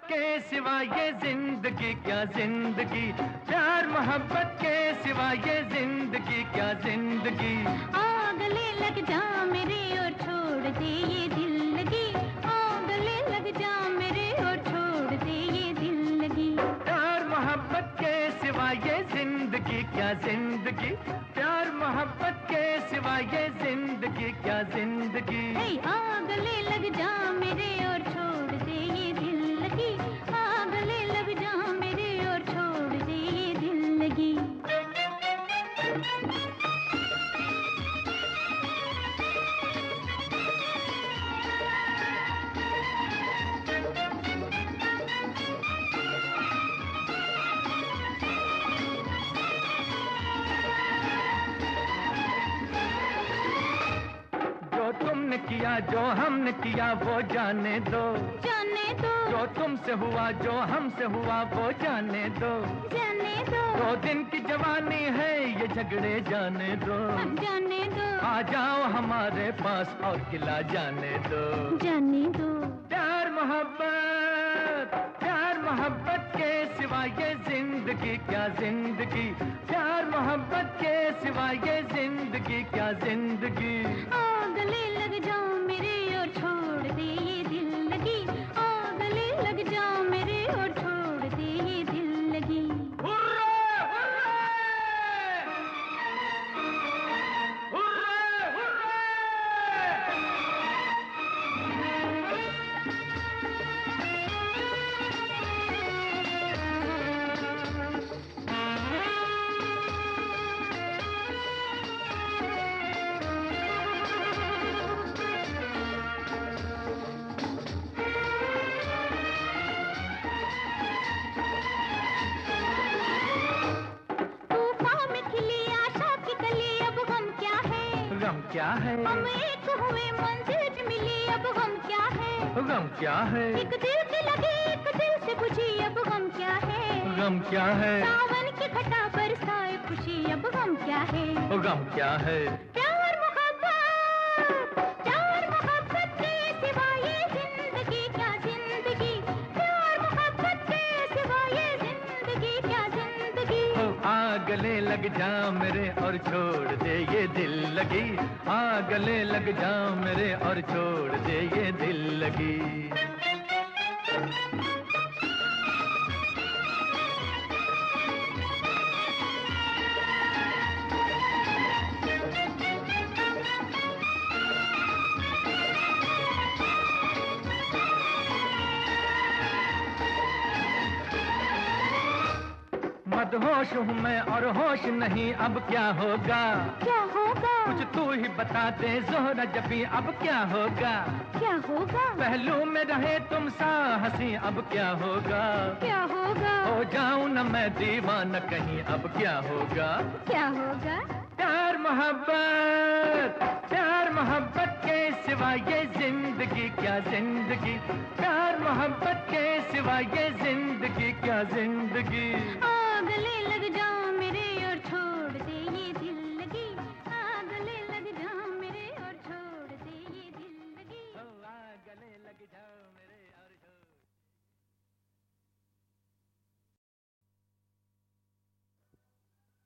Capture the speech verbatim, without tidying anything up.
के सिवा ये जिंदगी क्या जिंदगी, प्यार मोहब्बत के सिवा ये जिंदगी क्या जिंदगी। आ गले लग जा मेरे और छोड़ दे ये दिल लगी, आ गले लग जा मेरे और छोड़ दे ये दिल लगी। प्यार मोहब्बत के सिवा ये जिंदगी क्या जिंदगी, प्यार मोहब्बत के सिवा ये जिंदगी क्या जिंदगी। आ गले लग जा मेरे और छोड़ दे ये दिल लगी, आ गले लग जा मेरे और छोड़ दे ये दिल लगी। तुमने किया जो हमने किया वो जाने दो, जाने दो। जो तुमसे हुआ जो हमसे हुआ वो जाने दो, जाने दो। दो दिन की जवानी है ये झगड़े जाने दो, जाने दो। आ जाओ हमारे पास और किला जाने दो, जाने दो। प्यार मोहब्बत, प्यार मोहब्बत के सिवा ये जिंदगी क्या जिंदगी, प्यार मोहब्बत के सिवा ये जिंदगी क्या जिंदगी। आ गले लग जाओ मेरे और छोड़ दे ये दिल लगी, आ गले लग जाओ मेरे और छोड़ दे ये दिल लगी। Hurray, hurray, hurray, hurray. गम क्या है, हम एक हुए मंजिल मिली, अब गम क्या है। गम क्या है, एक दिल की लगी एक दिल से बुझी, अब गम क्या है। गम क्या है, सावन की घटा बरसाए खुशी, अब गम क्या है। गम क्या है। प्यार मोहब्बत, प्यार मोहब्बत के सिवा ये जिंदगी क्या जिंदगी, प्यार मोहब्बत के सिवा ये जिंदगी क्या जिंदगी। आ गले लग जा मेरे और छोड़ दे ये दिल लगी, आ गले लग जा मेरे और छोड़ दे ये दिल लगी। मदहोश हूँ मैं और होश नहीं, अब क्या होगा। क्या होगा, कुछ तू ही बता दे ज़ोहरा जबी, अब क्या होगा। क्या होगा, पहलू में रहे तुम सा हंसी, अब क्या होगा। क्या होगा, हो जाऊं न मैं दीवाना कहीं, अब क्या होगा। क्या होगा। प्यार मोहब्बत, प्यार मोहब्बत के सिवा ये जिंदगी क्या जिंदगी, प्यार मोहब्बत के सिवा ये जिंदगी क्या जिंदगी। आ गले लग जा